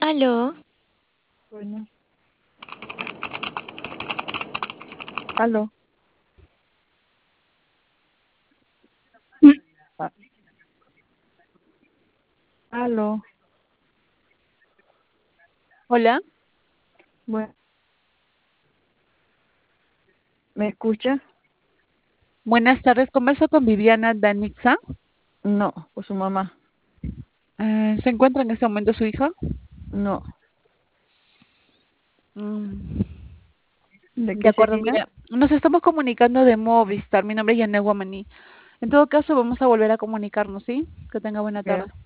Aló, Bueno, aló, ah, aló, Hola, bueno, ¿me escucha? buenas tardes. Converso con Viviana Danixa. No, por su mamá, ¿Se encuentra en este momento su hija? no. Mm, ¿De de qué acuerdo, sería? mira, nos estamos comunicando de Movistar. Mi nombre es Yané Guamaní. En todo caso, vamos a volver a comunicarnos, ¿sí? Que tenga buena Ya, tarde.